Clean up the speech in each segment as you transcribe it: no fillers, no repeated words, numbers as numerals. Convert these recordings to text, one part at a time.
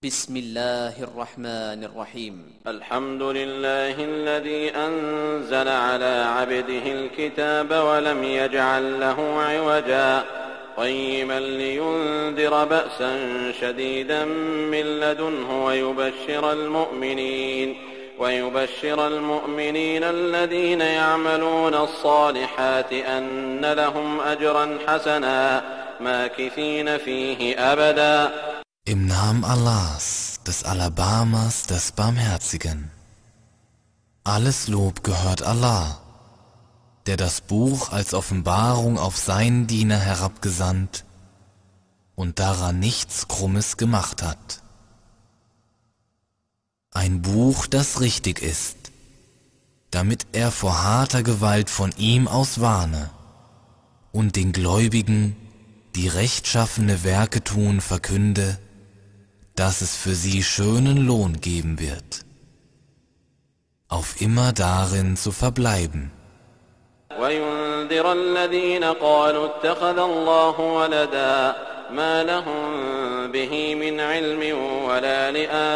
بسم الله الرحمن الرحيم الحمد لله الذي أنزل على عبده الكتاب ولم يجعل له عوجا قيما لينذر بأسا شديدا من لدنه ويبشر المؤمنين الذين يعملون الصالحات أن لهم أجرا حسنا ماكثين فيه أبدا. Im Namen Allahs, des Alabamas, des Barmherzigen. Alles Lob gehört Allah, der das Buch als Offenbarung auf seinen Diener herabgesandt und daran nichts Krummes gemacht hat. Ein Buch, das richtig ist, damit er vor harter Gewalt von ihm aus warne und den Gläubigen, die rechtschaffene Werke tun, verkünde, dass es für sie schönen Lohn geben wird, auf immer darin zu verbleiben. وينذر الذين قالوا اتخذ الله ولدا ما لهم به من علم ولا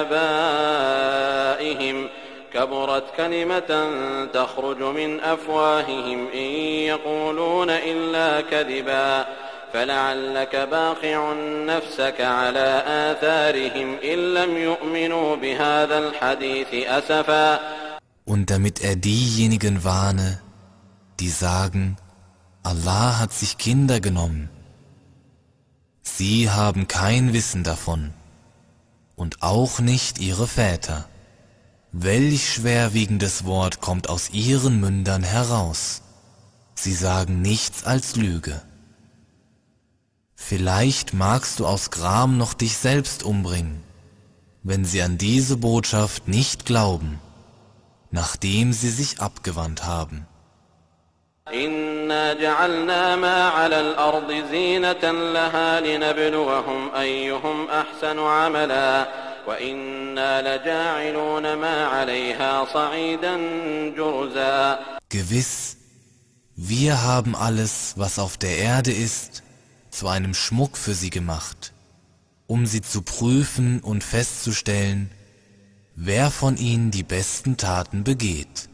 لآبائهم كبرت كلمة تخرج من أفواههم إن يقولون إلا كذبا فلعلك باخع نفسك على آثارهم إن لم يؤمنوا بهذا الحديث أسفا. Und damit er diejenigen warne, die sagen, Allah hat sich Kinder genommen. Sie haben kein Wissen davon und auch nicht ihre Väter. Welch schwerwiegendes Wort kommt aus ihren Mündern heraus. Sie sagen nichts als Lüge. Vielleicht magst du aus Gram noch dich selbst umbringen, wenn sie an diese Botschaft nicht glauben, nachdem sie sich abgewandt haben. إنا جعلنا ما على الأرض زينة لها لنبلوهم أيهم أحسن عملا وإنا لجاعلون ما عليها صعيدا جرزا. Gewiss, wir haben alles, was auf der Erde ist, zu einem Schmuck für sie gemacht, um sie zu prüfen und festzustellen, wer von ihnen die besten Taten begeht.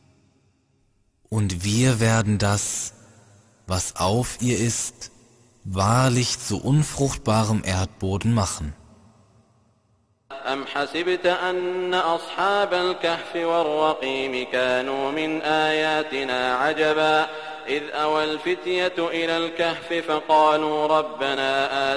Und wir werden das, was auf ihr ist, wahrlich zu unfruchtbarem Erdboden machen. أم حسبت أن أصحاب الكهف والرقيم كانوا من آياتنا عجبا إذ أوى الفتية إلى الكهف فقالوا ربنا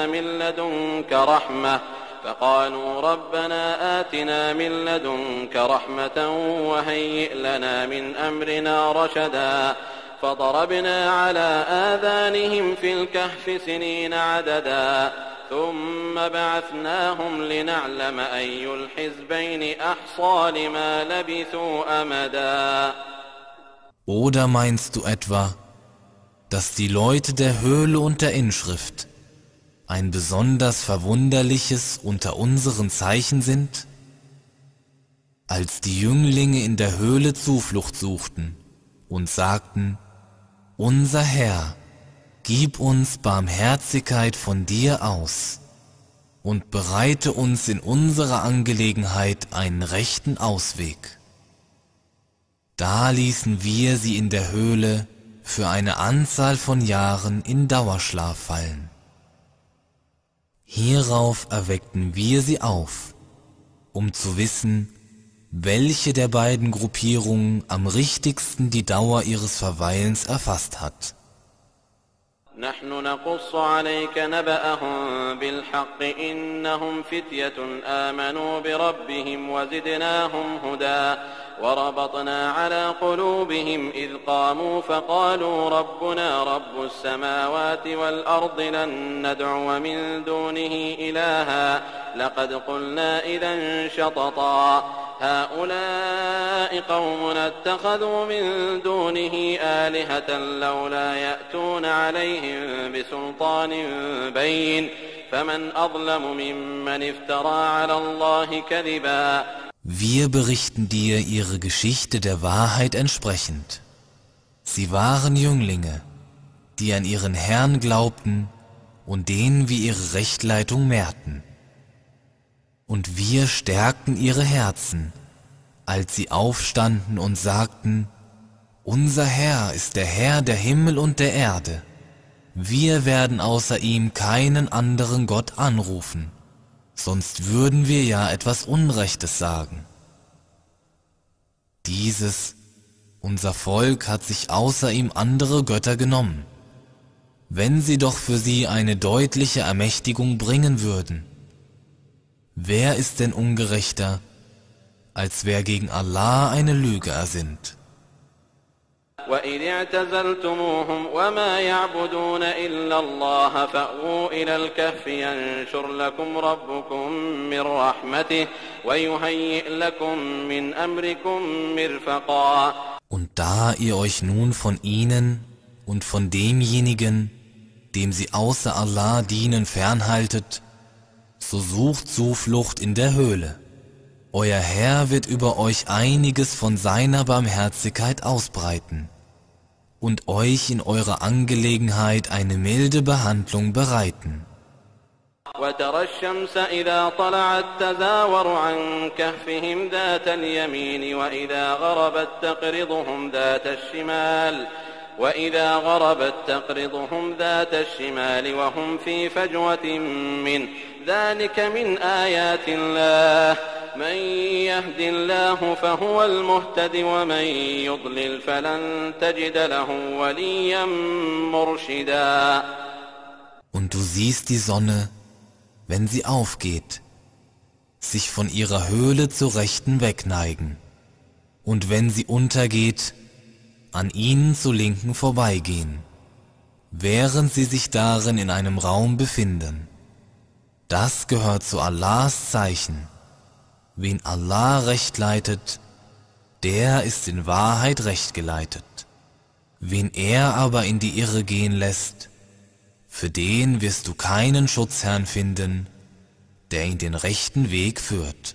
آتنا من لدنك رحمة وهيئ لنا من أمرنا رشدا فضربنا على آذانهم في الكهف سنين عددا ثم بعثناهم لنعلم أي الحزبين أحصى لما لبثوا أمدا. Oder meinst du etwa, dass die Leute der Höhle und der Inschrift ein besonders verwunderliches unter unseren Zeichen sind? Als die Jünglinge in der Höhle Zuflucht suchten und sagten, unser Herr, gib uns Barmherzigkeit von dir aus und bereite uns in unserer Angelegenheit einen rechten Ausweg. Da ließen wir sie in der Höhle für eine Anzahl von Jahren in Dauerschlaf fallen. Hierauf erweckten wir sie auf, um zu wissen, welche der beiden Gruppierungen am richtigsten die Dauer ihres Verweilens erfasst hat. نحن نقص عليك نبأهم بالحق إنهم فتية آمنوا بربهم وزدناهم هدى وربطنا على قلوبهم إذ قاموا فقالوا ربنا رب السماوات والأرض لن ندعو من دونه إلها لقد قلنا إذا شططا هؤلاء قومنا اتخذوا من دونه آلهة لولا يأتون عليهم بسلطان بين فمن أظلم ممن افترى على الله كذبا. Wir berichten dir ihre Geschichte der Wahrheit entsprechend. Sie waren Jünglinge, die an ihren Herrn glaubten und denen wir ihre Rechtleitung mehrten. Und wir stärkten ihre Herzen, als sie aufstanden und sagten, unser Herr ist der Herr der Himmel und der Erde. Wir werden außer ihm keinen anderen Gott anrufen, sonst würden wir ja etwas Unrechtes sagen. Unser Volk hat sich außer ihm andere Götter genommen. Wenn sie doch für sie eine deutliche Ermächtigung bringen würden. Wer ist denn ungerechter, als wer gegen Allah eine Lüge ersinnt? وإذ اعتزلتموهم وما يعبدون إلا الله فأووا إلى الكهف ينشر لكم ربكم من رحمته ويهيئ لكم من أمركم مرفقا. Und da ihr euch nun von ihnen und von demjenigen, dem sie außer Allah dienen, fernhaltet, so sucht Zuflucht in der Höhle. Euer Herr wird über euch einiges von seiner Barmherzigkeit ausbreiten und euch in eurer Angelegenheit eine milde Behandlung bereiten. وترى الشمس إذا طلعت تزاور عن كهفهم ذات اليمين وإذا غربت تقرضهم ذات الشمال وهم في فجوة منه ذلك من آيات الله من يهد الله فهو المهتد ومن يضلل فلن تجد له وليا مرشدا. Und du siehst die Sonne, wenn sie aufgeht, sich von ihrer Höhle zur Rechten wegneigen, und wenn sie untergeht, an ihnen zur Linken vorbeigehen, während sie sich darin in einem Raum befinden. Das gehört zu Allahs Zeichen. Wen Allah recht leitet, der ist in Wahrheit recht geleitet. Wen er aber in die Irre gehen lässt, für den wirst du keinen Schutzherrn finden, der ihn den rechten Weg führt.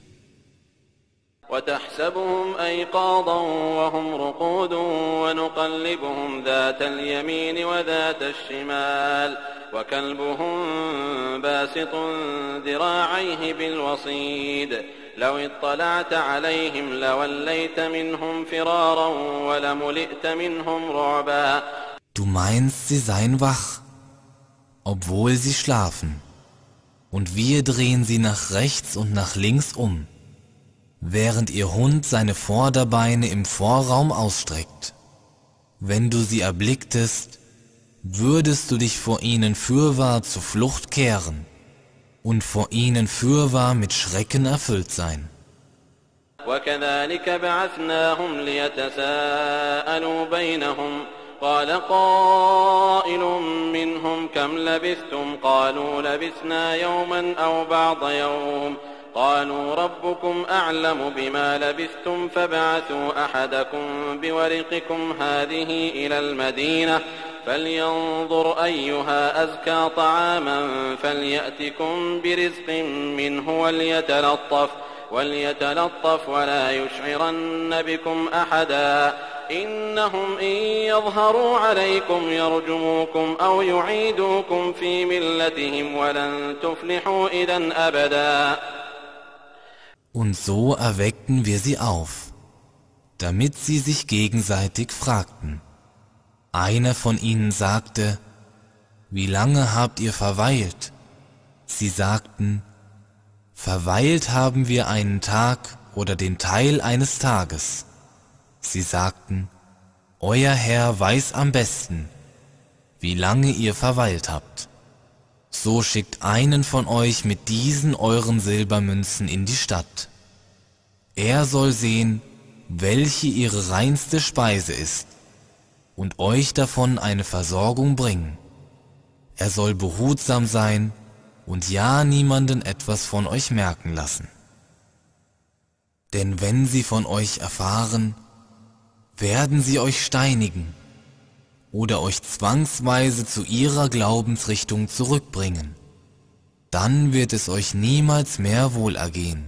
وتحسبهم أيقاظا وهم رقود ونقلبهم ذات اليمين وذات الشمال وكلبهم باسط ذراعيه بالوصيد لو اطلعت عليهم لوليت منهم فرارا ولملئت منهم رعبا. Du meinst, sie seien wach, obwohl sie schlafen, und wir drehen sie nach rechts und nach links um, während ihr Hund seine Vorderbeine im Vorraum ausstreckt. Wenn du sie erblicktest, würdest du dich vor ihnen fürwahr zur Flucht kehren und vor ihnen fürwahr mit Schrecken erfüllt sein. وكذلك بعثناهم ليتساءلوا بينهم قال قائل منهم كم لبثتم قالوا لبثنا يوما أو بعض يوم قالوا ربكم أعلم بما لبثتم فابعثوا أحدكم بورقكم هذه إلى المدينة فلينظر أيها أزكى طعاما فليأتكم برزق منه وليتلطف ولا يشعرن بكم أحدا إنهم إن يظهروا عليكم يرجموكم أو يعيدوكم في ملتهم ولن تفلحوا إذا أبدا. Und so erweckten wir sie auf, damit sie sich gegenseitig fragten. Einer von ihnen sagte, wie lange habt ihr verweilt? Sie sagten, verweilt haben wir einen Tag oder den Teil eines Tages. Sie sagten, euer Herr weiß am besten, wie lange ihr verweilt habt. So schickt einen von euch mit diesen euren Silbermünzen in die Stadt. Er soll sehen, welche ihre reinste Speise ist, und euch davon eine Versorgung bringen. Er soll behutsam sein und ja niemanden etwas von euch merken lassen. Denn wenn sie von euch erfahren, werden sie euch steinigen oder euch zwangsweise zu ihrer Glaubensrichtung zurückbringen. Dann wird es euch niemals mehr wohlergehen.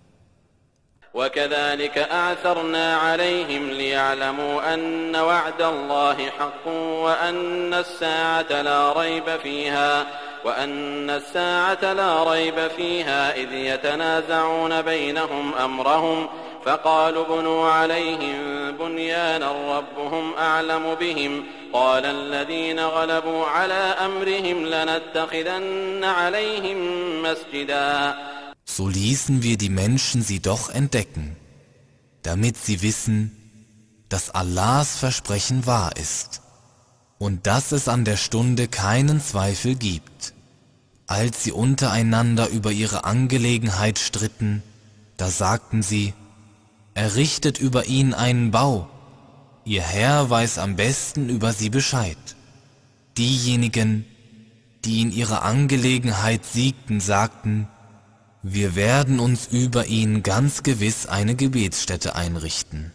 وكذلك أعثرنا عليهم ليعلموا أن وعد الله حق وأن الساعة لا ريب فيها وأن الساعة لا ريب فيها إذ يتنازعون بينهم أمرهم فقالوا ابنوا عليهم بنيانا ربهم أعلم بهم قال الذين غلبوا على أمرهم لنتخذن عليهم مسجدا. So ließen wir die Menschen sie doch entdecken, damit sie wissen, dass Allahs Versprechen wahr ist und dass es an der Stunde keinen Zweifel gibt. Als sie untereinander über ihre Angelegenheit stritten, da sagten sie, errichtet über ihn einen Bau, ihr Herr weiß am besten über sie Bescheid. Diejenigen, die in ihrer Angelegenheit siegten, sagten, wir werden uns über ihn ganz gewiss eine Gebetsstätte einrichten.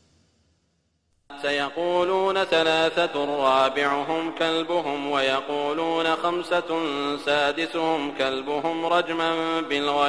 سيقولون ثلاثة رابعهم كلبهم ويقولون خمسة سادسهم كلبهم رجما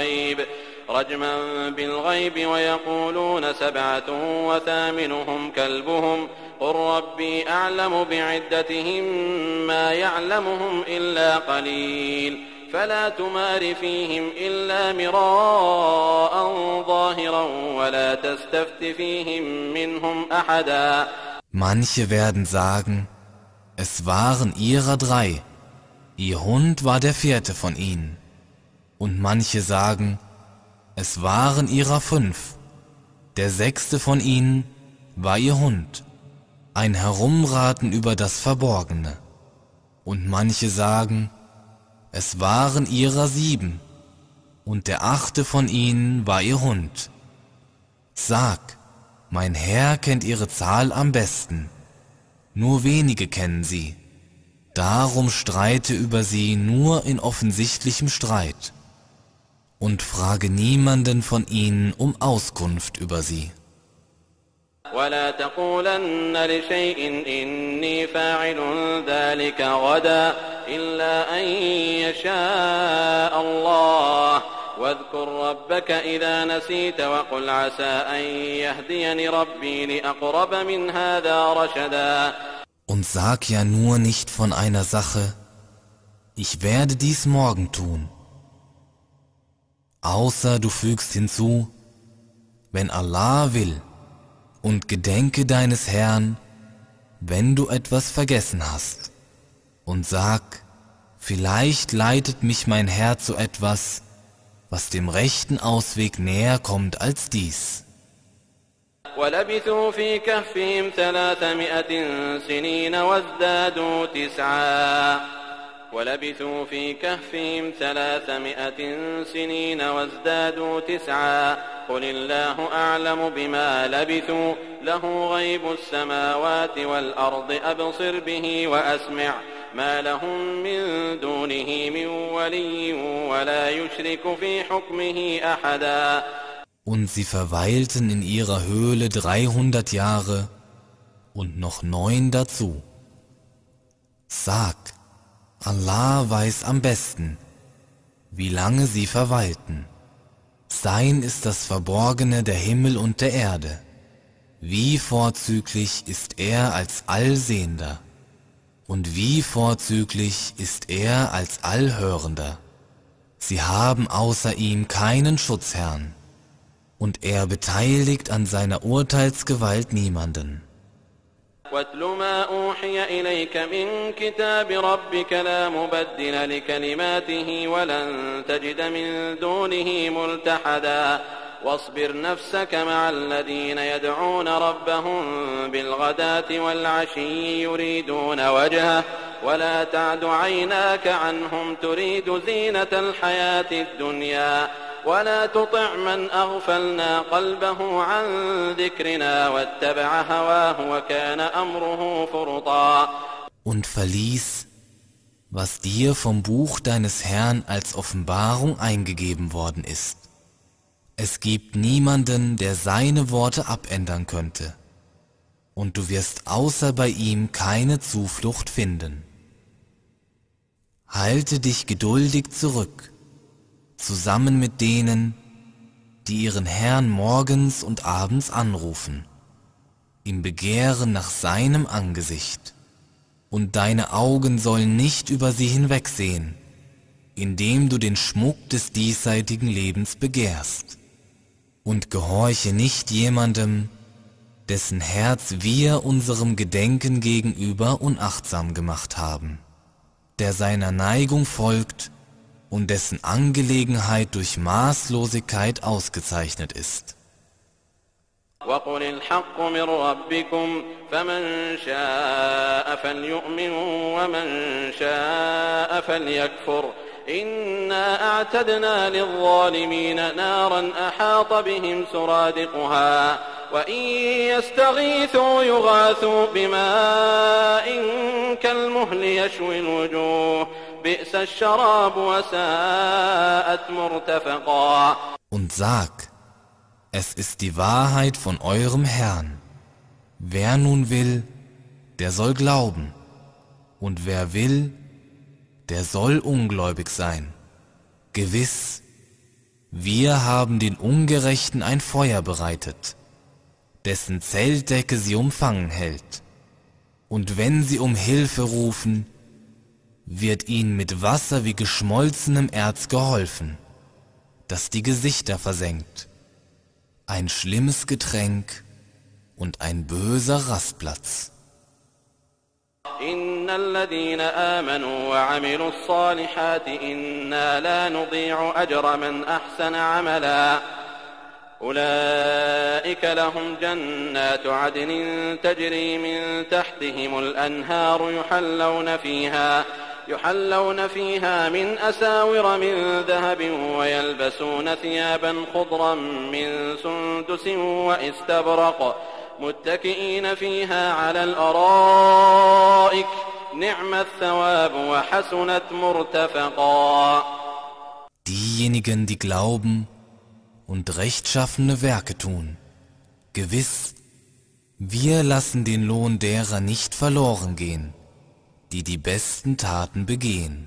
بالغيب ويقولون سبعة وثامنهم كلبهم قل ربي أعلم بعدتهم ما يعلمهم إلا قليل فلا تمار فيهم إلا مراء ظاهرا ولا تستفت فيهم منهم أحدا. Manche werden sagen, es waren ihrer 3, ihr Hund war der 4. von ihnen. Und manche sagen, es waren ihrer 5, der 6. von ihnen war ihr Hund. Ein Herumraten über das Verborgene. Und manche sagen, es waren ihrer 7, und der 8. von ihnen war ihr Hund. Sag, mein Herr kennt ihre Zahl am besten, nur wenige kennen sie. Darum streite über sie nur in offensichtlichem Streit und frage niemanden von ihnen um Auskunft über sie. ولا تقولن لشيء إني فاعل ذلك غدا إلا أن يشاء الله واذكر ربك إذا نسيت وقل عسى أن يهديني ربي لأقرب من هذا رشدا. Und sag ja nur nicht von einer Sache, ich werde dies morgen tun. Außer du fügst hinzu, wenn Allah will, und gedenke deines Herrn, wenn du etwas vergessen hast, und sag, vielleicht leitet mich mein Herr zu etwas, was dem rechten Ausweg näher kommt als dies. ولبثوا في كهفهم 300 سنين وازدادوا 9 ولبثوا في كهفهم 300 سنين وازدادوا 9 قل الله أعلم بما لبثوا له غيب السماوات والأرض أبصر به وأسمع ما لهم من دونه من ولي ولا يشرك في حكمه أحدا. Und sie verweilten in ihrer Höhle 300 Jahre und noch 9 dazu. Sag, Allah weiß am besten, wie lange sie verweilten. Sein ist das Verborgene der Himmel und der Erde. Wie vorzüglich ist er als Allsehender und wie vorzüglich ist er als Allhörender. Sie haben außer ihm keinen Schutzherrn und er beteiligt an seiner Urteilsgewalt niemanden. واتل ما أوحي إليك من كتاب ربك لا مبدل لكلماته ولن تجد من دونه ملتحدا واصبر نفسك مع الذين يدعون ربهم بالغداة والعشي يريدون وجهه ولا تعد عيناك عنهم تريد زينة الحياة الدنيا ولا تطع من أغفلنا قلبه عن ذكرنا واتبع هواه وكان أمره فرطا. Und verlies, was dir vom Buch deines Herrn als Offenbarung eingegeben worden ist. Es gibt niemanden, der seine Worte abändern könnte. Und du wirst außer bei ihm keine Zuflucht finden. Halte dich geduldig zurück, zusammen mit denen, die ihren Herrn morgens und abends anrufen, im Begehren nach seinem Angesicht. Und deine Augen sollen nicht über sie hinwegsehen, indem du den Schmuck des diesseitigen Lebens begehrst. Und gehorche nicht jemandem, dessen Herz wir unserem Gedenken gegenüber unachtsam gemacht haben, der seiner Neigung folgt und dessen Angelegenheit durch Maßlosigkeit ausgezeichnet ist. وقل الحق من ربكم فمن شاء فليؤمن ومن شاء فليكفر إنا أعتدنا للظالمين نارا أحاط بهم سرادقها وإن يستغيثوا يغاثوا بماء كالمهل يشوي الوجوه بئس الشراب وساءت مرتفقا. Und sag, es ist die Wahrheit von eurem Herrn. Wer nun will, der soll glauben, und wer will, der soll ungläubig sein. Gewiss, wir haben den Ungerechten ein Feuer bereitet, dessen Zeltdecke sie umfangen hält. Und wenn sie um Hilfe rufen, wird ihnen mit Wasser wie geschmolzenem Erz geholfen, das die Gesichter versenkt. Ein schlimmes Getränk und ein böser Rastplatz. إن الذين آمنوا وعملوا الصالحات إنا لا نضيع أجر من أحسن عملا أولئك لهم جنات عدن تجري من تحتهم الأنهار يحلون فيها من أساور من ذهب ويلبسون ثيابا خضرا من سندس وإستبرق متكئين فيها على الأرائك نعم الثواب وحسنت مرتفقا. Diejenigen, die glauben und rechtschaffene Werke tun, gewiss, wir lassen den Lohn derer nicht verloren gehen, die die besten Taten begehen.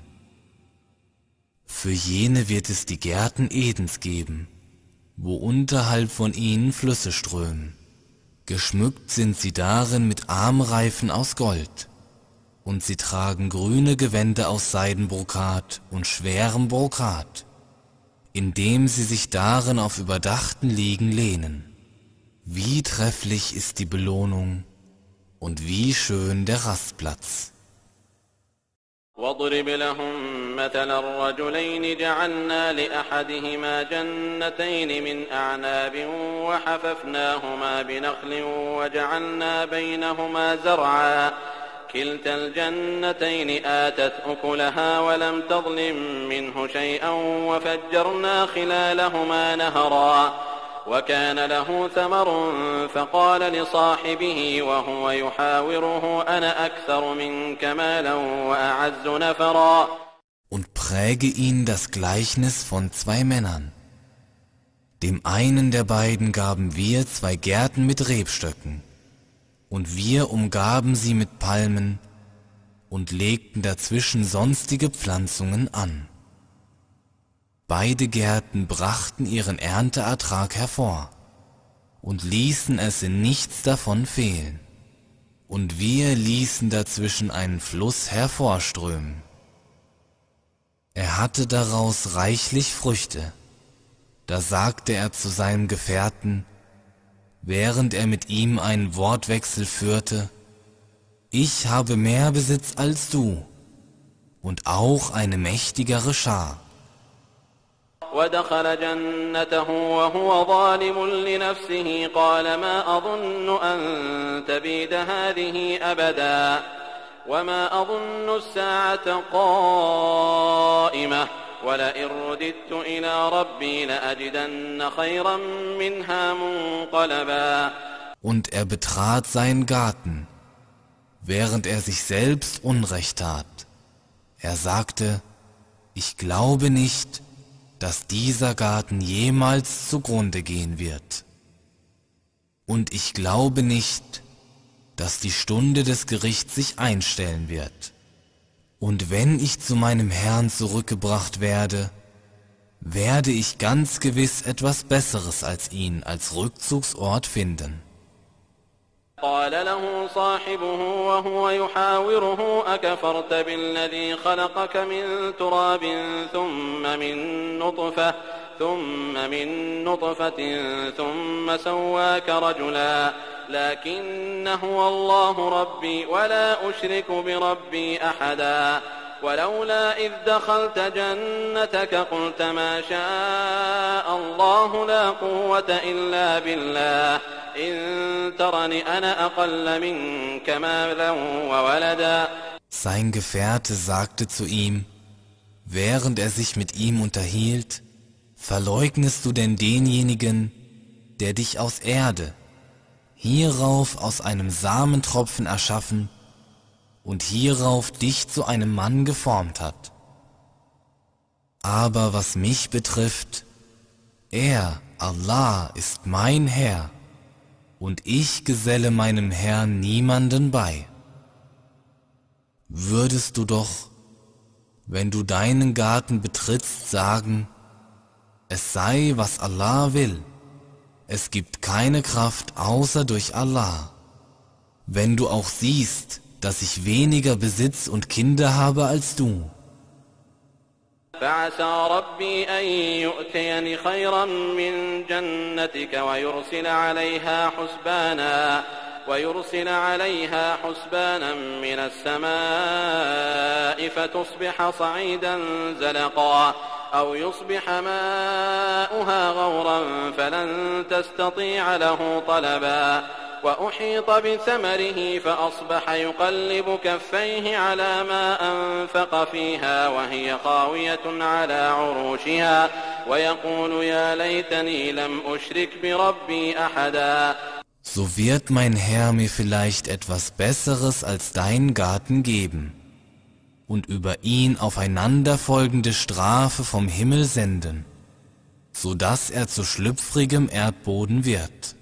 Für jene wird es die Gärten Edens geben, wo unterhalb von ihnen Flüsse strömen. Geschmückt sind sie darin mit Armreifen aus Gold, und sie tragen grüne Gewänder aus Seidenbrokat und schwerem Brokat, indem sie sich darin auf überdachten Liegen lehnen. Wie trefflich ist die Belohnung und wie schön der Rastplatz. واضرب لهم مثلا الرجلين جعلنا لأحدهما جنتين من أعناب وحففناهما بنخل وجعلنا بينهما زرعا كلتا الجنتين آتت أكلها ولم تظلم منه شيئا وفجرنا خلالهما نهرا وكان له ثمر فقال لصاحبه وهو يحاوره أنا أكثر منك مالا وأعز نفرا. Und präge ihn das Gleichnis von zwei Männern. Dem einen der beiden gaben wir zwei Gärten mit Rebstöcken, und wir umgaben sie mit Palmen und legten dazwischen sonstige Pflanzungen an. Beide Gärten brachten ihren Ernteertrag hervor und ließen es in nichts davon fehlen, und wir ließen dazwischen einen Fluss hervorströmen. Er hatte daraus reichlich Früchte. Da sagte er zu seinem Gefährten, während er mit ihm einen Wortwechsel führte: Ich habe mehr Besitz als du und auch eine mächtigere Schar. ودخل جنته وهو ظالم لنفسه قال ما أظن أن تبيد هذه أبدا وما أظن الساعة قائمة ولئن رددت إلى ربي لأجدن خيرا منها منقلبا. Und er betrat seinen Garten, während er sich selbst Unrecht tat. Er sagte: Ich glaube nicht, dass dieser Garten jemals zugrunde gehen wird. Und ich glaube nicht, dass die Stunde des Gerichts sich einstellen wird. Und wenn ich zu meinem Herrn zurückgebracht werde, werde ich ganz gewiss etwas Besseres als ihn als Rückzugsort finden. قال له صاحبه وهو يحاوره أكفرت بالذي خلقك من تراب ثم من نطفة ثم سواك رجلا لكن هو الله ربي ولا أشرك بربي أحدا ولولا إذ دخلت جنتك قلت ما شاء الله لا قوة إلا بالله إن ترني أنا أقل منك مالا وولدا. Sein Gefährte sagte zu ihm, während er sich mit ihm unterhielt, verleugnest du denn denjenigen, der dich aus Erde, hierauf aus einem Samentropfen erschaffen und hierauf dich zu einem Mann geformt hat? Aber was mich betrifft, er, Allah, ist mein Herr, und ich geselle meinem Herrn niemanden bei. Würdest du doch, wenn du deinen Garten betrittst, sagen, es sei, was Allah will, es gibt keine Kraft außer durch Allah. Wenn du auch siehst, dass ich weniger Besitz und Kinder habe als du. فعسى ربي أن يؤتيني خيرا من جنتك ويرسل عليها حسبانا من السماء فتصبح صعيدا زلقا أو يصبح ماؤها غورا فلن تستطيع له طلبا وأحيط بثمره فأصبح يقلب كفيه على ما أنفق فيها وهي خاوية على عروشها ويقول يا ليتني لم أشرك بربي أحدا. So wird mein Herr mir vielleicht etwas Besseres als deinen Garten geben und über ihn aufeinanderfolgende Strafe vom Himmel senden, so dass er zu schlüpfrigem Erdboden wird.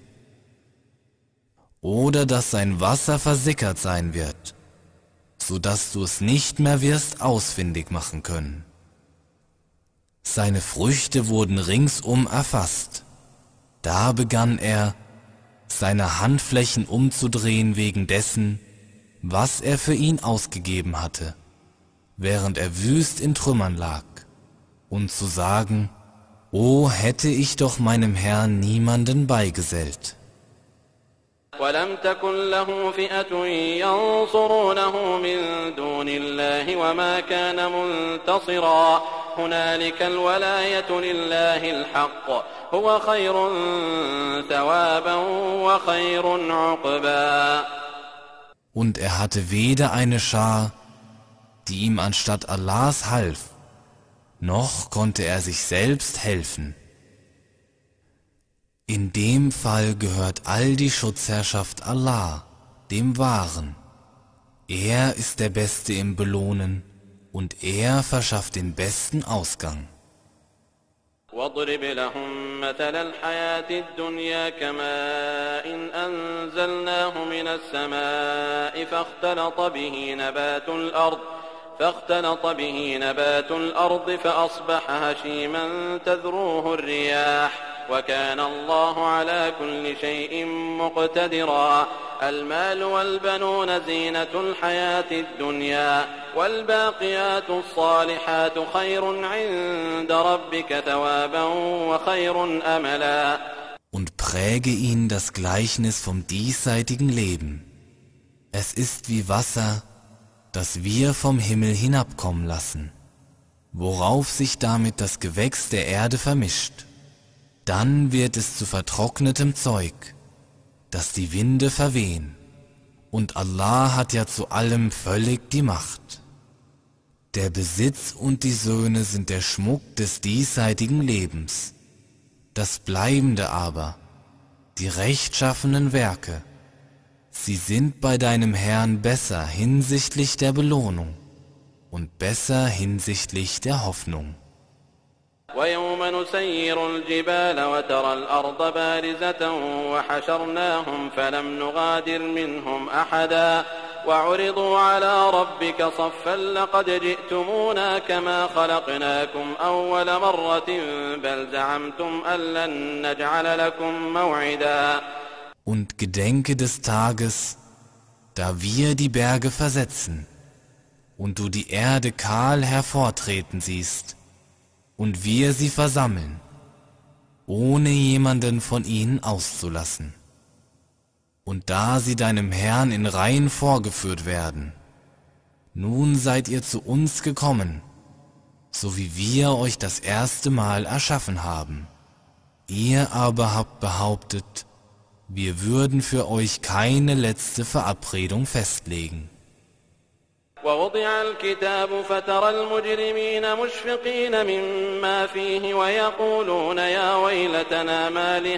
Oder dass sein Wasser versickert sein wird, so dass du es nicht mehr wirst ausfindig machen können. Seine Früchte wurden ringsum erfasst. Da begann er, seine Handflächen umzudrehen wegen dessen, was er für ihn ausgegeben hatte, während er wüst in Trümmern lag, und zu sagen, O hätte ich doch meinem Herrn niemanden beigesellt. ولم تكن له فئة ينصرونه من دون الله وما كان منتصرا هنالك الولاية لله الحق هو خير ثوابا وخير عقبا. Und er hatte weder eine Schar, die ihm anstatt Allahs half, noch konnte er sich selbst helfen. In dem Fall gehört all die Schutzherrschaft Allah, dem Wahren. Er ist der Beste im Belohnen und er verschafft den besten Ausgang. واضرب لهم مثل الحياة الدنيا كماء إن أنزلناه من السماء فاختلط به نبات الأرض فأصبح هشيما تذروه الرياح وكان الله على كل شيء مقتدرا. المال والبنون زينة الحياة الدنيا والباقيات الصالحات خير عند ربك ثوابا وخير أملا. Und präge ihn das Gleichnis vom diesseitigen Leben. Es ist wie Wasser, das wir vom Himmel hinabkommen lassen, worauf sich damit das Gewächs der Erde vermischt. Dann wird es zu vertrocknetem Zeug, dass die Winde verwehen. Und Allah hat ja zu allem völlig die Macht. Der Besitz und die Söhne sind der Schmuck des diesseitigen Lebens. Das Bleibende aber, die rechtschaffenen Werke, sie sind bei deinem Herrn besser hinsichtlich der Belohnung und besser hinsichtlich der Hoffnung. ويوم نسير الجبال وترى الأرض بارزة وحشرناهم فلم نغادر منهم أحدا وعرضوا على ربك صفا لقد جئتمونا كما خلقناكم أول مرة بل زعمتم أن لن نجعل لكم موعدا. Und gedenke des Tages, da wir die Berge versetzen und du die Erde kahl hervortreten siehst und wir sie versammeln, ohne jemanden von ihnen auszulassen. Und da sie deinem Herrn in Reihen vorgeführt werden, nun seid ihr zu uns gekommen, so wie wir euch das erste Mal erschaffen haben. Ihr aber habt behauptet, wir würden für euch keine letzte Verabredung festlegen. ووضع الكتاب فترى المجرمين مشفقين مما فيه ويقولون يا ويلتنا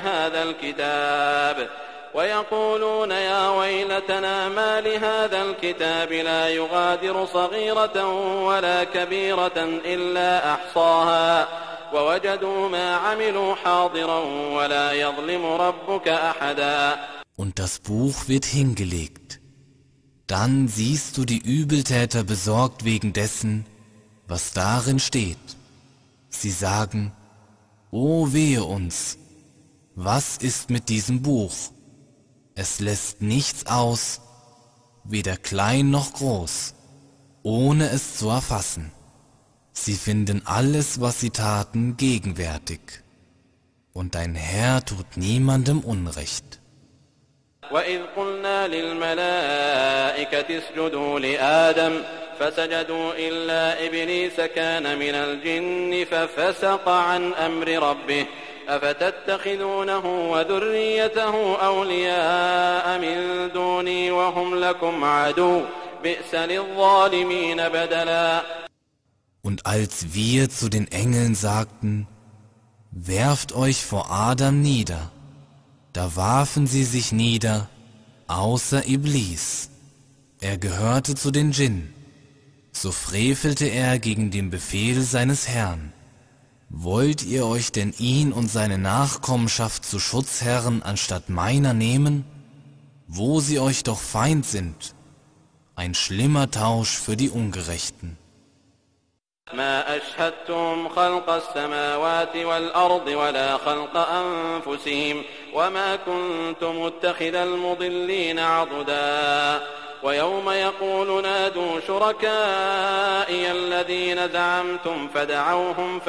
ما لهذا الكتاب لا يغادر صغيرة ولا كبيرة إلا أحصاها ووجدوا ما عملوا حاضرا ولا يظلم ربك أحدا. Und das Buch wird hingelegt. Dann siehst du die Übeltäter besorgt wegen dessen, was darin steht. Sie sagen, O wehe uns, was ist mit diesem Buch? Es lässt nichts aus, weder klein noch groß, ohne es zu erfassen. Sie finden alles, was sie taten, gegenwärtig. Und dein Herr tut niemandem Unrecht. وإذ قلنا للملائكة اسجدوا لآدم فسجدوا إلا إبليس كان من الجن ففسق عن أمر ربه أفتتخذونه وذريته أولياء من دوني وهم لكم عدو بئس للظالمين بدلا. Und als wir zu den Engeln sagten, werft euch vor Adam nieder, da warfen sie sich nieder, außer Iblis. Er gehörte zu den Djinn. So frevelte er gegen den Befehl seines Herrn. Wollt ihr euch denn ihn und seine Nachkommenschaft zu Schutzherren anstatt meiner nehmen, wo sie euch doch Feind sind? Ein schlimmer Tausch für die Ungerechten. ما أشهدتهم خلق السماوات والأرض ولا خلق أنفسهم وما كنت متخذ المضلين عضدا ويوم يقول نادوا شركائي الذين زعمتم فدعوهم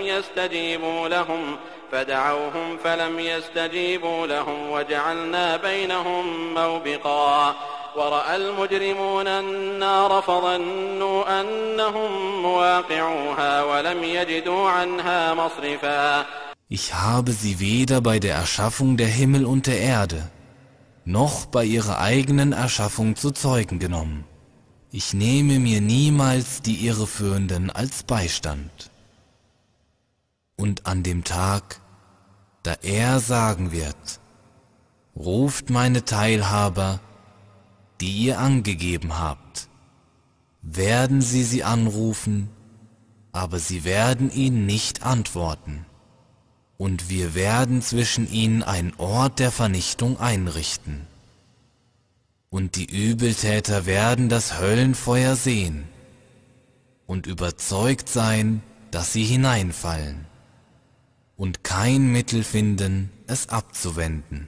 فلم يستجيبوا لهم وجعلنا بينهم موبقا ورأى المجرمون النار فظنوا أنهم مواقعوها ولم يجدوا عنها مصرفا. Ich habe sie weder bei der Erschaffung der Himmel und der Erde, noch bei ihrer eigenen Erschaffung zu Zeugen genommen. Ich nehme mir niemals die Irreführenden als Beistand. Und an dem Tag, da er sagen wird, ruft meine Teilhaber, die ihr angegeben habt, werden sie anrufen, aber sie werden ihn nicht antworten. Und wir werden zwischen ihnen einen Ort der Vernichtung einrichten. Und die Übeltäter werden das Höllenfeuer sehen und überzeugt sein, dass sie hineinfallen und kein Mittel finden, es abzuwenden.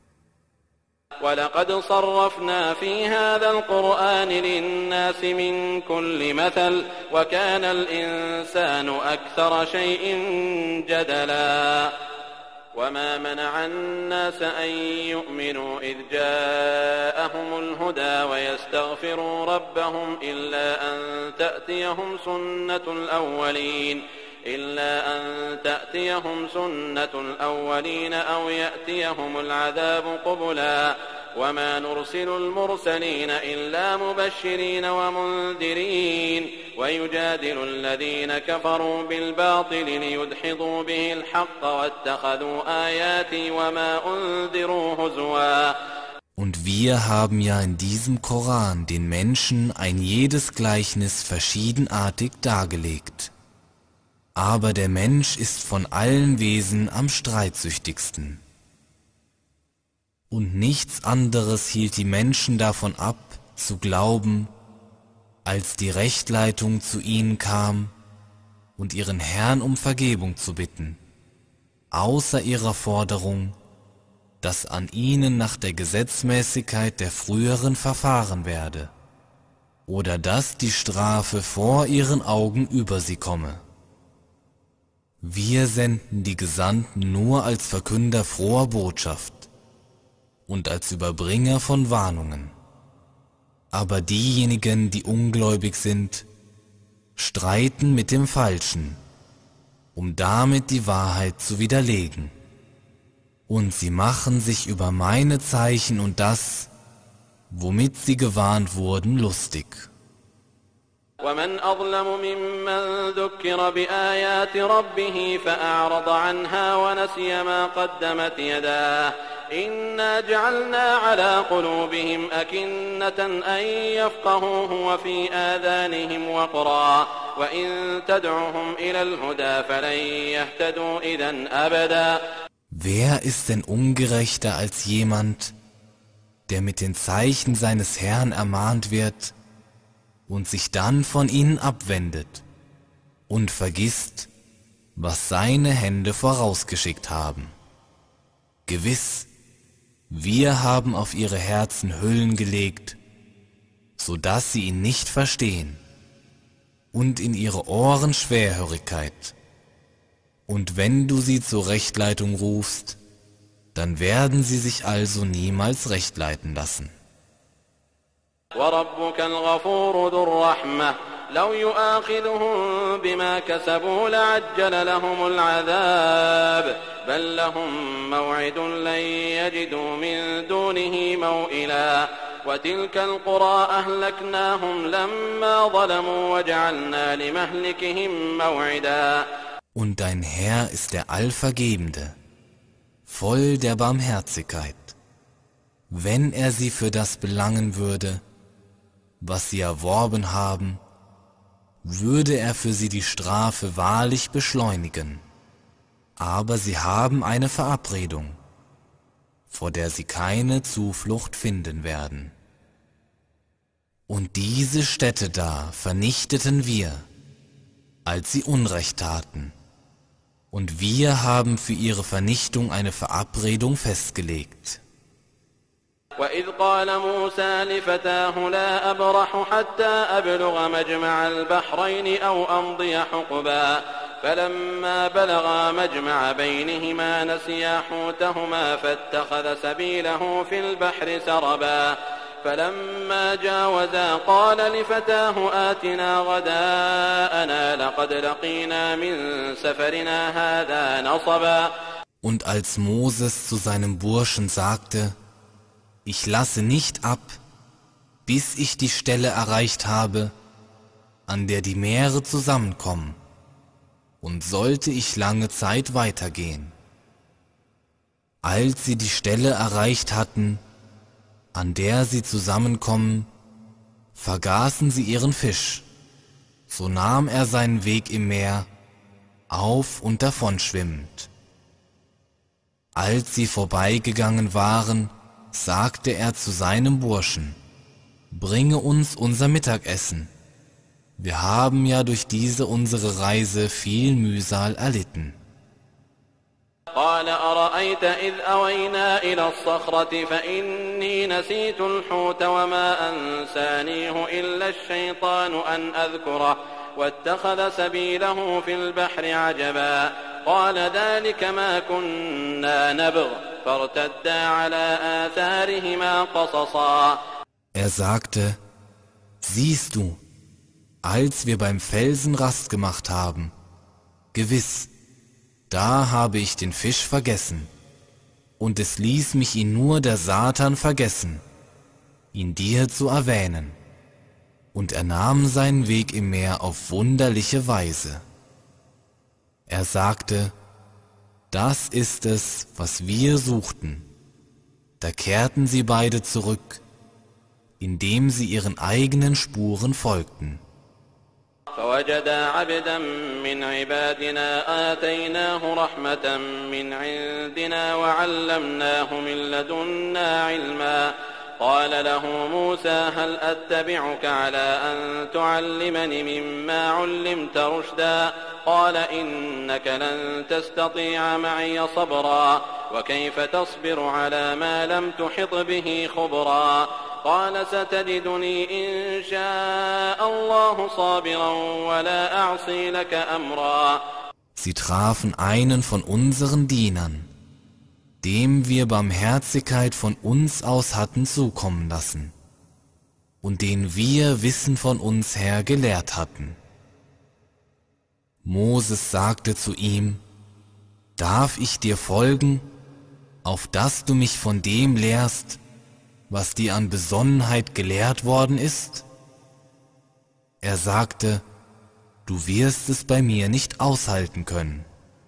ولقد صرفنا في هذا القرآن للناس من كل مثل وكان الإنسان أكثر شيء جدلا وما منع الناس أن يؤمنوا إذ جاءهم الهدى ويستغفروا ربهم إلا أن تأتيهم سنة الأولين أو يأتيهم العذاب قبلا وما نرسل المرسلين إلا مبشرين ومنذرين ويجادل الذين كفروا بالباطل ليدحضوا به الحق واتخذوا آياتي وما أنذروا هزوا. Und wir haben ja in diesem Koran den Menschen ein jedes Gleichnis verschiedenartig dargelegt. Aber der Mensch ist von allen Wesen am streitsüchtigsten. Und nichts anderes hielt die Menschen davon ab, zu glauben, als die Rechtleitung zu ihnen kam und ihren Herrn um Vergebung zu bitten, außer ihrer Forderung, dass an ihnen nach der Gesetzmäßigkeit der früheren verfahren werde, oder dass die Strafe vor ihren Augen über sie komme. Wir senden die Gesandten nur als Verkünder froher Botschaft und als Überbringer von Warnungen. Aber diejenigen, die ungläubig sind, streiten mit dem Falschen, um damit die Wahrheit zu widerlegen. Und sie machen sich über meine Zeichen und das, womit sie gewarnt wurden, lustig. ومن أظلم ممن ذكر بآيات ربه فأعرض عنها ونسي ما قدمت يداه إنا جعلنا على قلوبهم أكنة أن يفقهوه وفي آذانهم وقرا وإن تدعهم إلى الهدى فلن يهتدوا إذا أبدا. Wer ist denn ungerechter als jemand, der mit den Zeichen seines Herrn ermahnt wird und sich dann von ihnen abwendet und vergisst, was seine Hände vorausgeschickt haben? Gewiss, wir haben auf ihre Herzen Hüllen gelegt, so dass sie ihn nicht verstehen, und in ihre Ohren Schwerhörigkeit. Und wenn du sie zur Rechtleitung rufst, dann werden sie sich also niemals rechtleiten lassen. وربك الغفور ذو الرحمة لو يؤاخذهم بما كسبوا لعجل لهم العذاب بل لهم موعد لن يجدوا من دونه موئلا وتلك القرى أهلكناهم لما ظلموا وجعلنا لمهلكهم موعدا. Und dein Herr ist der Allvergebende, voll der Barmherzigkeit. Wenn er sie für das belangen würde, was sie erworben haben, würde er für sie die Strafe wahrlich beschleunigen. Aber sie haben eine Verabredung, vor der sie keine Zuflucht finden werden. Und diese Städte da vernichteten wir, als sie Unrecht taten. Und wir haben für ihre Vernichtung eine Verabredung festgelegt. وإذ قال موسى لفتاه لا أبرح حتى أبلغ مجمع البحرين أو أمضي حقبا فلما بلغا مجمع بينهما نسيا حوتهما فاتخذ سبيله في البحر سربا فلما جاوزا قال لفتاه آتنا غداءنا لقد لقينا من سفرنا هذا نصبا. Und als Moses zu seinem Burschen sagte: Ich lasse nicht ab, bis ich die Stelle erreicht habe, an der die Meere zusammenkommen, und sollte ich lange Zeit weitergehen. Als sie die Stelle erreicht hatten, an der sie zusammenkommen, vergaßen sie ihren Fisch, so nahm er seinen Weg im Meer auf und davon schwimmend. Als sie vorbeigegangen waren, sagte er zu seinem Burschen: Bringe uns unser Mittagessen. Wir haben ja durch diese unsere Reise viel Mühsal erlitten. قال أرأيت إذ أوينا إلى الصخرة فإني نسيت الحوت وما أنسانيه إلا الشيطان أن أذكره واتخذ سبيله في البحر عجبا قال ذلك ما كنا نبغ فارتدا على آثارهما قصصا. Er sagte: Siehst du, als wir beim Felsen Rast gemacht haben, gewiss, da habe ich den Fisch vergessen, und es ließ mich ihn nur der Satan vergessen, ihn dir zu erwähnen, und er nahm seinen Weg im Meer auf wunderliche Weise. Er sagte: Das ist es, was wir suchten. Da kehrten sie beide zurück, indem sie ihren eigenen Spuren folgten. فوجدا عبدا من عبادنا آتيناه رحمة من عندنا وعلمناه من لدنا علما قال له موسى هل أتبعك على أن تعلمني مما علمت رشدا قال إنك لن تستطيع معي صبرا وكيف تصبر على ما لم تحط به خبرا قال ستجدني إن شاء الله صابرا ولا أعصي لك أمرا. Sie trafen einen von unseren Dienern, dem wir Barmherzigkeit von uns aus hatten zukommen lassen und den wir Wissen von uns her gelehrt hatten. Moses sagte zu ihm: Darf ich dir folgen, auf dass du mich von dem lehrst, was dir an Besonnenheit gelehrt worden ist? Er sagte: Du wirst es bei mir nicht aushalten können.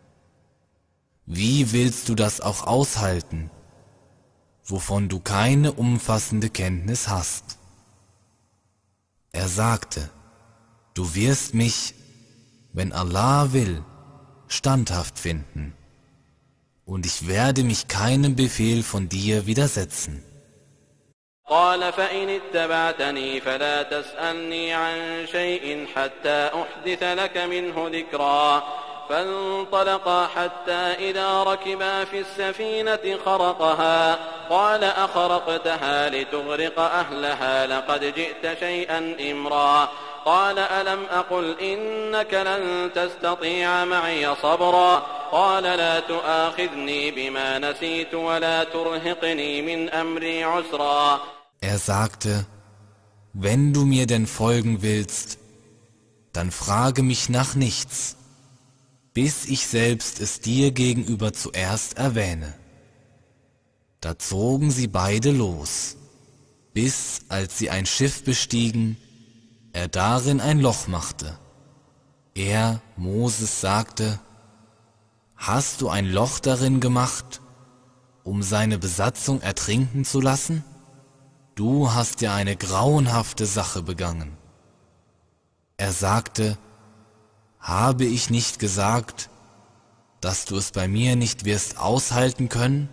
Wie willst du das auch aushalten, wovon du keine umfassende Kenntnis hast? Er sagte: Du wirst mich, wenn Allah will, standhaft finden, und ich werde mich keinem Befehl von dir widersetzen. قال فإن اتبعتني فلا تسألني عن شيء حتى أحدث لك منه ذكرا فانطلقا حتى إذا ركبا في السفينة خرقها قال أخرقتها لتغرق أهلها لقد جئت شيئا إمرا قال ألم أقل إنك لن تستطيع معي صبرا قال لا تؤاخذني بما نسيت ولا ترهقني من أمري عسرا. Er sagte: Wenn du mir denn folgen willst, dann frage mich nach nichts, bis ich selbst es dir gegenüber zuerst erwähne. Da zogen sie beide los, bis, als sie ein Schiff bestiegen, er darin ein Loch machte. Er, Moses, sagte: Hast du ein Loch darin gemacht, um seine Besatzung ertrinken zu lassen? Du hast ja eine grauenhafte Sache begangen. Er sagte: Habe ich nicht gesagt, dass du es bei mir nicht wirst aushalten können?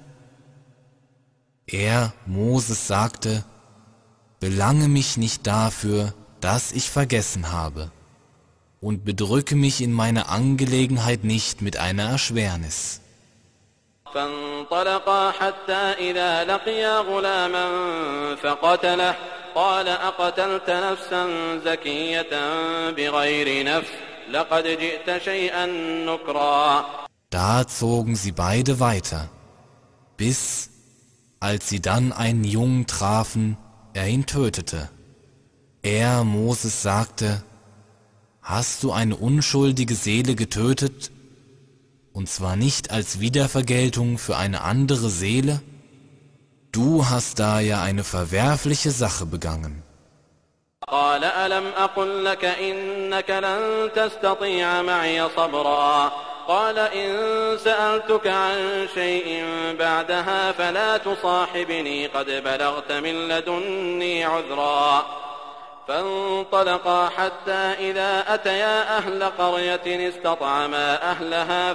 Er, Moses, sagte: Belange mich nicht dafür, dass ich vergessen habe, und bedrücke mich in meiner Angelegenheit nicht mit einer Erschwernis. فانطلقا حتى إذا لقيا غلاما فقتله قال أقتلت نفسا زكية بغير نفس لقد جئت شيئا نكرا. Da zogen sie beide weiter, bis, als sie dann einen Jungen trafen, er ihn tötete. Er, Moses, sagte: Hast du eine unschuldige Seele getötet, und zwar nicht als Wiedervergeltung für eine andere Seele? Du hast da ja eine verwerfliche Sache begangen. قال ألم أقل لك إنك لن تستطيع معي صبرا قال إن سألتك عن شيء بعدها فلا تصاحبني قد بلغت من لدني عذرا فانطلقا حتى إذا أتيا أهل قرية استطعما أهلها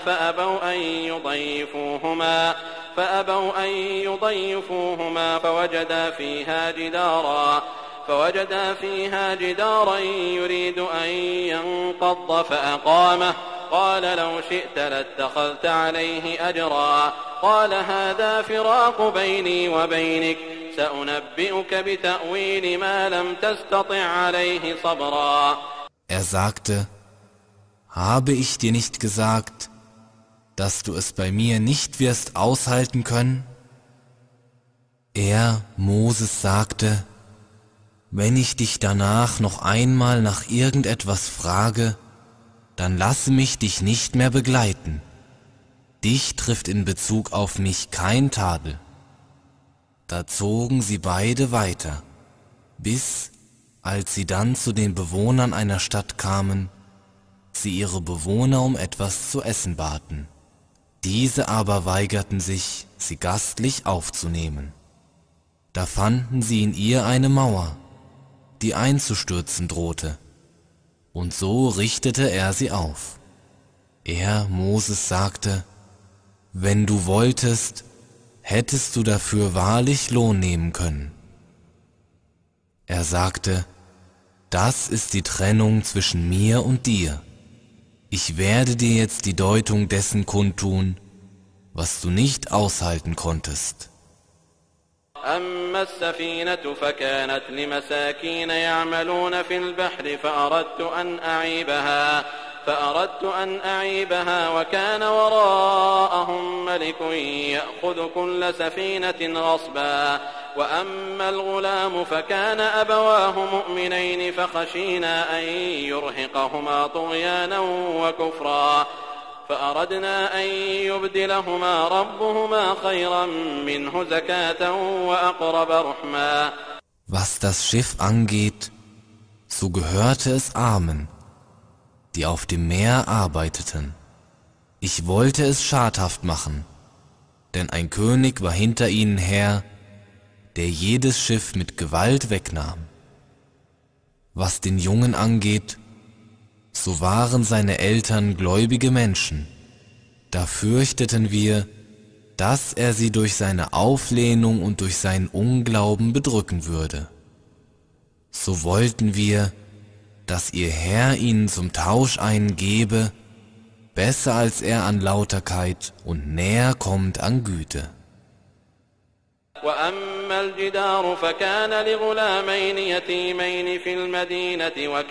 فأبوا أن يضيفوهما فوجدا فيها جدارا يريد أن ينقض فأقامه قال لو شئت لاتخذت عليه أجرا قال هذا فراق بيني وبينك سأنبئك بتأويل ما لم تستطع عليه صبرا. Er sagte: Habe ich dir nicht gesagt, dass du es bei mir nicht wirst aushalten können? Er, Moses, sagte: Wenn ich dich danach noch einmal nach irgendetwas frage, dann lasse mich dich nicht mehr begleiten. Dich trifft in Bezug auf mich kein Tadel. Da zogen sie beide weiter, bis, als sie dann zu den Bewohnern einer Stadt kamen, sie ihre Bewohner um etwas zu essen baten. Diese aber weigerten sich, sie gastlich aufzunehmen. Da fanden sie in ihr eine Mauer, die einzustürzen drohte, und so richtete er sie auf. Er, Moses, sagte: Wenn du wolltest, hättest du dafür wahrlich Lohn nehmen können. Er sagte: Das ist die Trennung zwischen mir und dir. Ich werde dir jetzt die Deutung dessen kundtun, was du nicht aushalten konntest. أما السفينة فكانت لمساكين يعملون في البحر فأردت أن أعيبها وكان وراءهم ملك يأخذ كل سفينة غصبا وأما الغلام فكان أبواه مؤمنين فخشينا أن يرهقهما طغيانا وكفرا فأردنا أن يبدلهما ربهما خيرا منه زكاة وأقرب رحما. Was das Schiff angeht, so gehörte es Armen, die auf dem Meer arbeiteten. Ich wollte es schadhaft machen, denn ein König war hinter ihnen her, der jedes Schiff mit Gewalt wegnahm. Was den Jungen angeht, so waren seine Eltern gläubige Menschen. Da fürchteten wir, dass er sie durch seine Auflehnung und durch seinen Unglauben bedrücken würde. So wollten wir, dass ihr Herr ihnen zum Tausch einen gebe, besser als er an Lauterkeit und näher kommt an Güte. وأما الجدار فكان لغلامين يتيمين في المدينة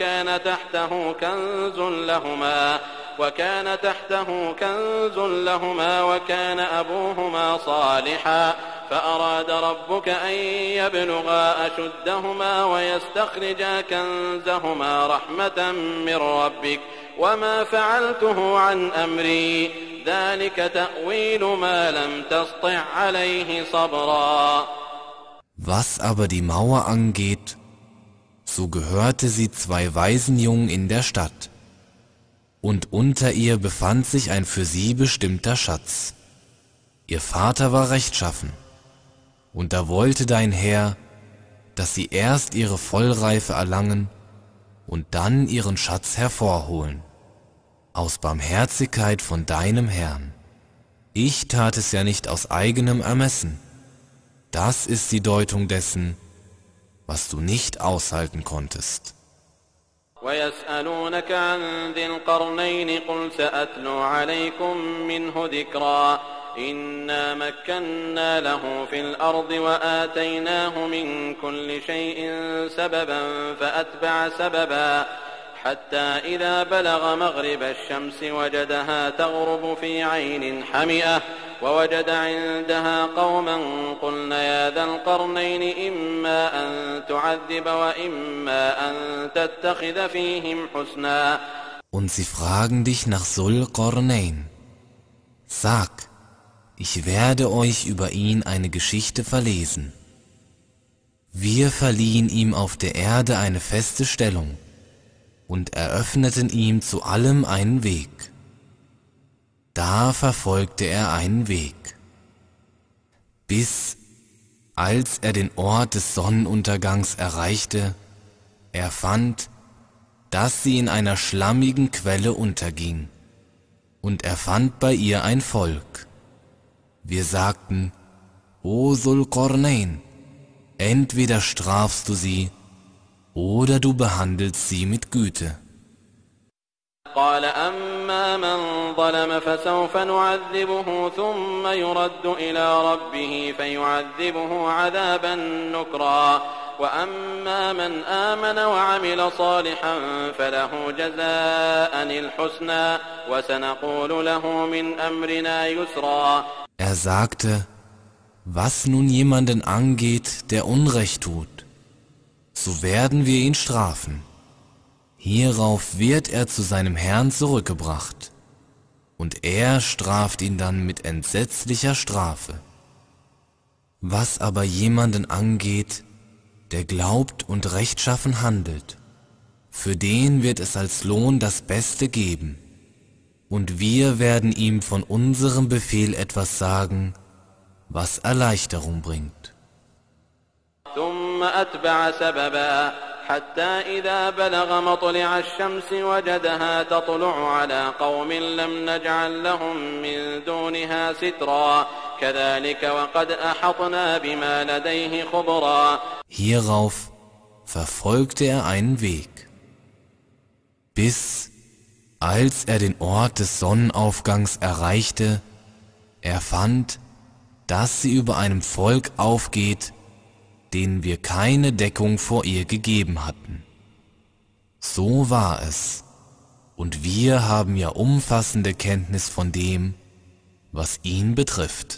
وكان تحته كنز لهما وكان أبوهما صالحا فأراد ربك أن يبلغا أشدهما ويستخرجا كنزهما رحمة من ربك وما فعلته عن أمري ذلك تأويل ما لم تسطع عليه صبرا. Was aber die Mauer angeht, so gehörte sie zwei Waisenjungen in der Stadt, und unter ihr befand sich ein für sie bestimmter Schatz. Ihr Vater war rechtschaffen, und da wollte dein Herr, dass sie erst ihre Vollreife erlangen und dann ihren Schatz hervorholen, aus Barmherzigkeit von deinem Herrn. Ich tat es ja nicht aus eigenem Ermessen. Das ist die Deutung dessen, was du nicht aushalten konntest. ويسألونك عن ذي القرنين قل سأتلو عليكم منه ذكرا إنا مكنا له في الأرض وآتيناه من كل شيء سببا فأتبع سببا حتى إذا بلغ مغرب الشمس وجدها تغرب في عين حمئة ووجد عندها قوما قلنا يا ذا القرنين إما أن تعذب وإما أن تتخذ فيهم حسنا. Und sie fragen dich nach Zul Qarnayn. Sag, ich werde euch über ihn eine Geschichte verlesen. Wir verliehen ihm auf der Erde eine feste Stellung und eröffneten ihm zu allem einen Weg. Da verfolgte er einen Weg, bis, als er den Ort des Sonnenuntergangs erreichte, er fand, dass sie in einer schlammigen Quelle unterging, und er fand bei ihr ein Volk. Wir sagten, O Zul Qarnayn, entweder strafst du sie, oder du behandelst sie mit Güte. قال أما من ظلم فسوف نعذبه ثم يرد إلى ربه فيعذبه عذابا نكرا وأما من آمن وعمل صالحا فله جزاء الحسنى وسنقول له من أمرنا يسرا. Er sagte, was nun jemanden angeht, der Unrecht tut, so werden wir ihn strafen. Hierauf wird er zu seinem Herrn zurückgebracht, und er straft ihn dann mit entsetzlicher Strafe. Was aber jemanden angeht, der glaubt und rechtschaffen handelt, für den wird es als Lohn das Beste geben, und wir werden ihm von unserem Befehl etwas sagen, was Erleichterung bringt. ثم أتبع سببا حتى إذا بلغ مطلع الشمس وجدها تطلع على قوم لم نجعل لهم من دونها سترا كذلك وقد أحطنا بما لديه خبرا. Hierauf verfolgte er einen Weg, bis, als er den Ort des Sonnenaufgangs erreichte, Er fand, dass sie über einem Volk aufgeht, denen wir keine Deckung vor ihr gegeben hatten. So war es, und wir haben ja umfassende Kenntnis von dem, was ihn betrifft.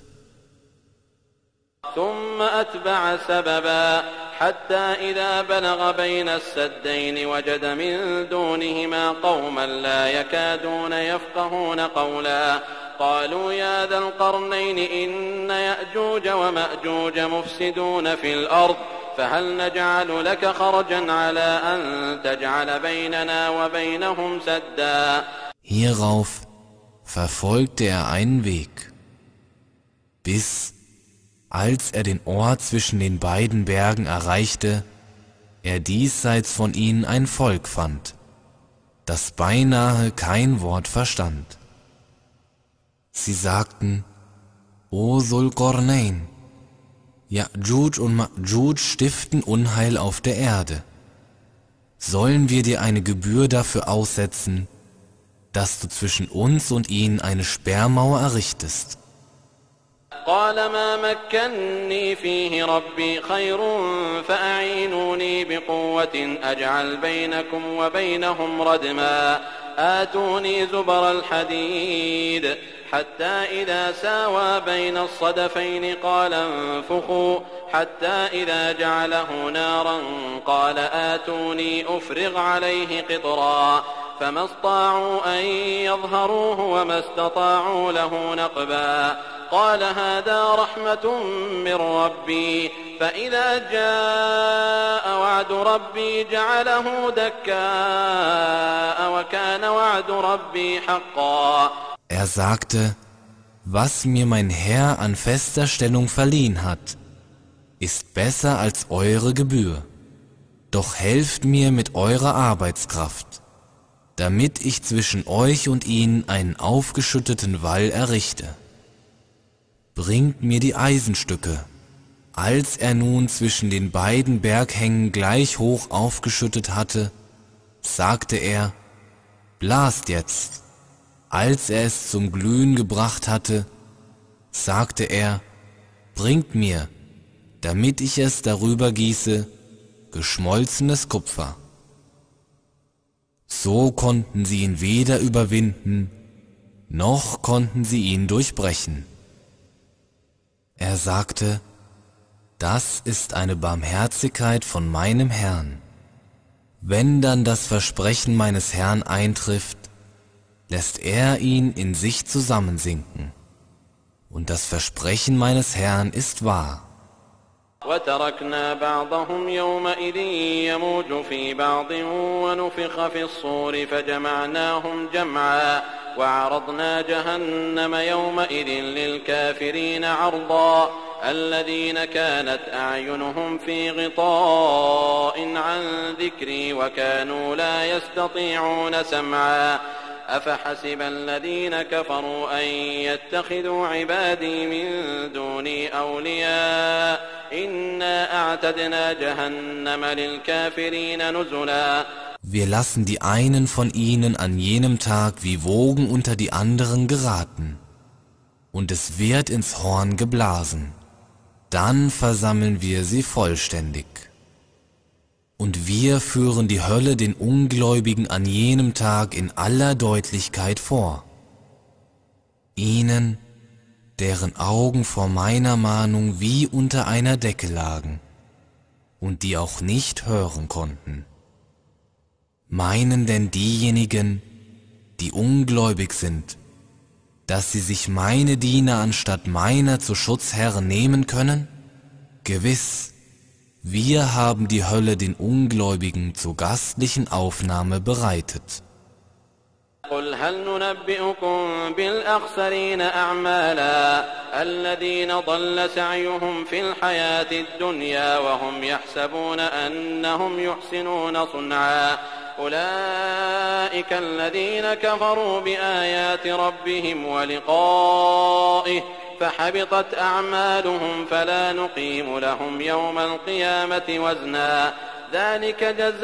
ثم أتبع سببا حتى إذا بلغ بين السدين وجد من دونهما قوما لا يكادون يفقهون قولا قالوا يا ذا القرنين إن يأجوج ومأجوج مفسدون في الأرض فهل نجعل لك خرجا على أن تجعل بيننا وبينهم سدا. Hierauf verfolgte er einen Weg, bis, als er den Ort zwischen den beiden Bergen erreichte, er diesseits von ihnen ein Volk fand, das beinahe kein Wort verstand. Sie sagten, O Dhul Qarnayn, Ya'juj und Ma'juj stiften Unheil auf der Erde. Sollen wir dir eine Gebühr dafür aussetzen, dass du zwischen uns und ihnen eine Sperrmauer errichtest? قال ما مكني فيه ربي خير فأعينوني بقوة أجعل بينكم وبينهم ردما آتوني زبر الحديد حتى إذا ساوى بين الصدفين قال انفخوا حتى إذا جعله نارا قال آتوني أفرغ عليه قطرا فما استطاعوا أن يظهروه وما استطاعوا له نقبا قال هذا رحمة من ربي فإذا جاء وعد ربي جعله دكاء وكان وعد ربي حقا. Er sagte, was mir mein Herr an fester Stellung verliehen hat, ist besser als eure Gebühr. Doch helft mir mit eurer Arbeitskraft, damit ich zwischen euch und ihnen einen aufgeschütteten Wall errichte. Bringt mir die Eisenstücke. Als er nun zwischen den beiden Berghängen gleich hoch aufgeschüttet hatte, sagte er, blast jetzt. Als er es zum Glühen gebracht hatte, sagte er, bringt mir, damit ich es darüber gieße, geschmolzenes Kupfer. So konnten sie ihn weder überwinden, noch konnten sie ihn durchbrechen. Er sagte, das ist eine Barmherzigkeit von meinem Herrn. Wenn dann das Versprechen meines Herrn eintrifft, lässt er ihn in sich zusammensinken. Und das Versprechen meines Herrn ist wahr. وتركنا بعضهم يومئذ يموج في بعض ونفخ في الصور فجمعناهم جمعا وعرضنا جهنم يومئذ للكافرين عرضا الذين كانت أعينهم في غطاء عن ذكري وكانوا لا يستطيعون سمعا أفحسب الذين كفروا أن يتخذوا عبادي من دوني أولياء إنا أعتدنا جهنم للكافرين نزلا. Wir lassen die einen von ihnen an jenem Tag wie Wogen unter die anderen geraten, und es wird ins Horn geblasen. Dann versammeln wir sie vollständig. Und wir führen die Hölle den Ungläubigen an jenem Tag in aller Deutlichkeit vor. Ihnen, deren Augen vor meiner Mahnung wie unter einer Decke lagen und die auch nicht hören konnten. Meinen denn diejenigen, die ungläubig sind, dass sie sich meine Diener anstatt meiner zu Schutzherren nehmen können? Gewiss, wir haben die Hölle den Ungläubigen zur gastlichen Aufnahme bereitet. قل هل ننبئكم بالأخسرين أعمالا الذين ضل سعيهم في الحياة الدنيا وهم يحسبون أنهم يحسنون صنعا أولئك الذين كفروا بآيات ربهم ولقائه فحبطت أعمالهم فلا نقيم لهم يوم القيامة وزنا ذلك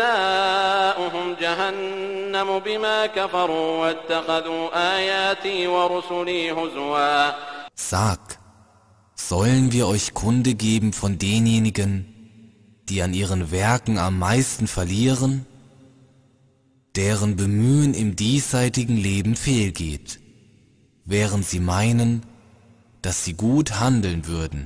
جزاؤهم جهنم بما كفروا واتخذوا آياتي ورسلي هزوا. Sag, sollen wir euch Kunde geben von denjenigen, die an ihren Werken am meisten verlieren, deren Bemühen im diesseitigen Leben fehlgeht, während sie meinen, dass sie gut handeln würden.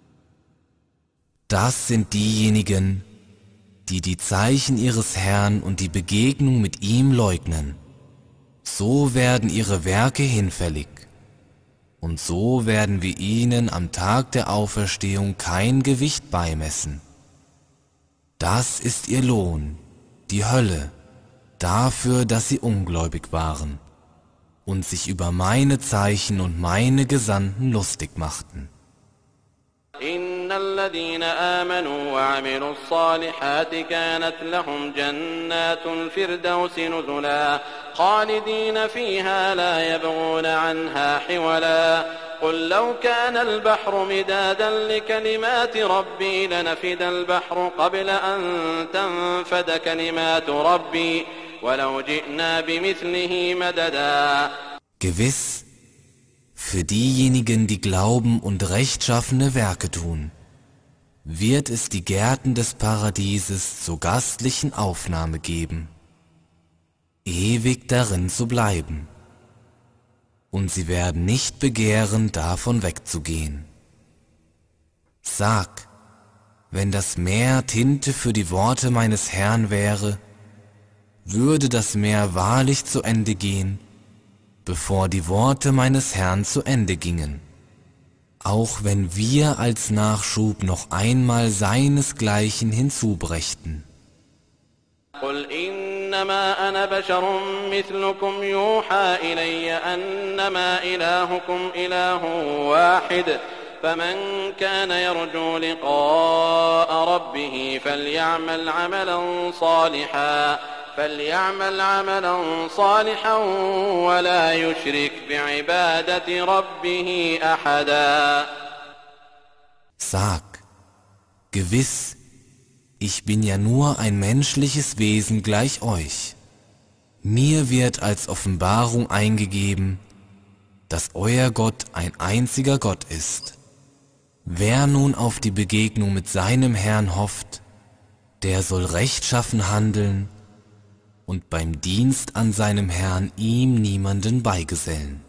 Das sind diejenigen, die die Zeichen ihres Herrn und die Begegnung mit ihm leugnen. So werden ihre Werke hinfällig, und so werden wir ihnen am Tag der Auferstehung kein Gewicht beimessen. Das ist ihr Lohn, die Hölle, dafür, dass sie ungläubig waren und sich über meine Zeichen und meine Gesandten lustig machten. إن الذين آمنوا وعملوا الصالحات كانت لهم جنات الفردوس نزلا خالدين فيها لا يبغون عنها حولا قل لو كان البحر مدادا لكلمات ربي لنفد البحر قبل أن تنفد كلمات ربي ولو جئنا بمثله مددا. Gewiss, für diejenigen, die glauben und rechtschaffene Werke tun, wird es die Gärten des Paradieses zur gastlichen Aufnahme geben, ewig darin zu bleiben, und sie werden nicht begehren, davon wegzugehen. Sag, wenn das Meer Tinte für die Worte meines Herrn wäre, würde das Meer wahrlich zu Ende gehen, bevor die Worte meines Herrn zu Ende gingen, auch wenn wir als Nachschub noch einmal seinesgleichen hinzubrächten. قل إنما أنا بشر مثلكم يوحى إلي أنما إلهكم إله واحد فمن كان يرجو لقاء ربه فليعمل عملا صالحا ولا يشرك بعبادة ربه أحدا. Sag, gewiss, ich bin ja nur ein menschliches Wesen gleich euch. Mir wird als Offenbarung eingegeben, dass euer Gott ein einziger Gott ist. Wer nun auf die Begegnung mit seinem Herrn hofft, der soll rechtschaffen handeln und beim Dienst an seinem Herrn ihm niemanden beigesellen.